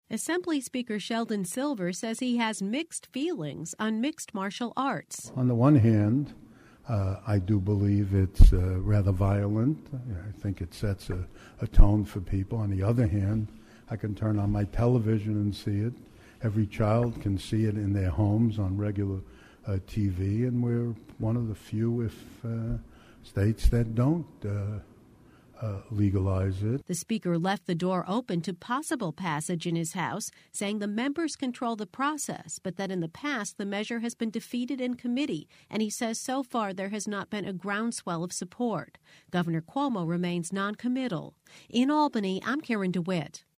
Assembly Speaker Sheldon Silver says he has mixed feelings on mixed martial arts. On the one hand, I do believe it's rather violent. I think it sets a tone for people. On the other hand, I can turn on my television and see it. Every child can see it in their homes on regular TV, and we're one of the few, states that don't legalize it. The Speaker left the door open to possible passage in his House, saying the members control the process, but that in the past the measure has been defeated in committee, and he says so far there has not been a groundswell of support. Governor Cuomo remains noncommittal. In Albany, I'm Karen DeWitt.